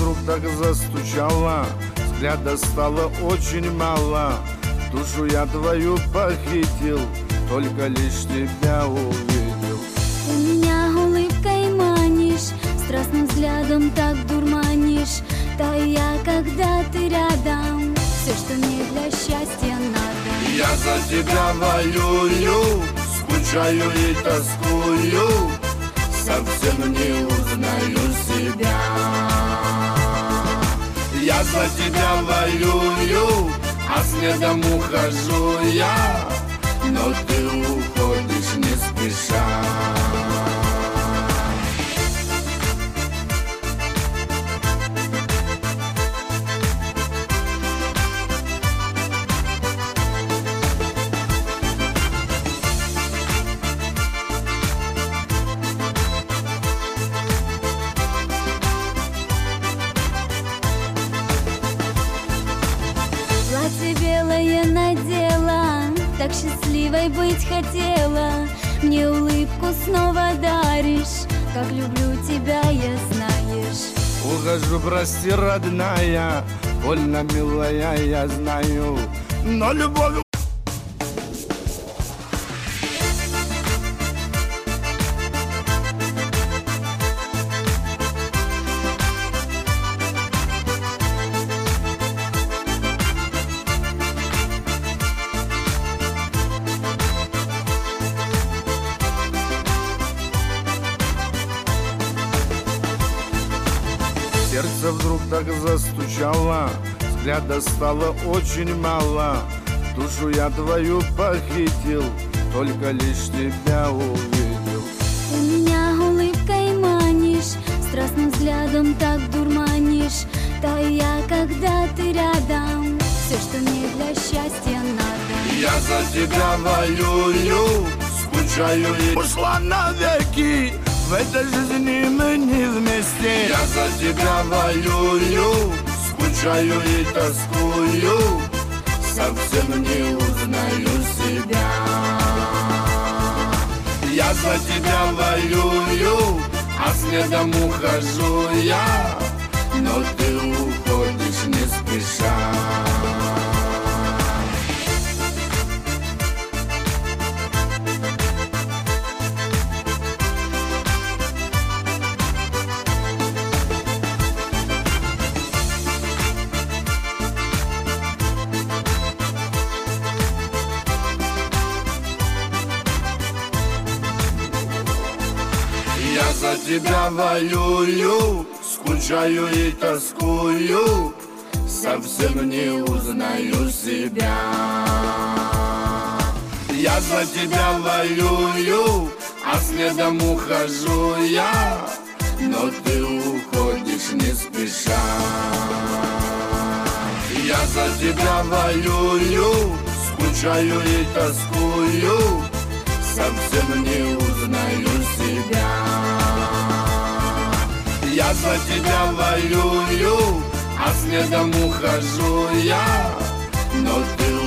вдруг так застучало, взгляда стало очень мало. Душу я твою похитил, только лишь тебя увидел. Ты меня улыбкой манишь, страстным взглядом так дурманишь. Тая, когда ты рядом, все, что мне для счастья надо. Я за тебя воюю, скучаю и тоскую, совсем не узнаю себя. Я за тебя воюю, а следом ухожу я, но ты уходишь не спеша. Платье белое надела, так счастливой быть хотела. Мне улыбку снова даришь, как люблю тебя, я знаешь. Ухожу, прости, родная, больно милая, я знаю, но любовь. Сердце вдруг так застучало, взгляда стало очень мало. Душу я твою похитил, только лишь тебя увидел. Ты меня улыбкой манишь, страстным взглядом так дурманишь. Тая, когда ты рядом, все, что мне для счастья надо. Я за тебя воюю, скучаю и ушла навеки. В этой жизни мы не вместе. Я за тебя воюю, скучаю и тоскую, совсем не узнаю себя. Я за тебя воюю, а следом ухожу я, но ты уходишь не спеша. Я за тебя воюю, скучаю и тоскую, совсем не узнаю себя. Я за тебя воюю, а следом ухожу я, но ты уходишь не спеша. Я за тебя воюю, скучаю и тоскую, совсем не узнаю себя. Я за тебя воюю, а следом ухожу я, но ты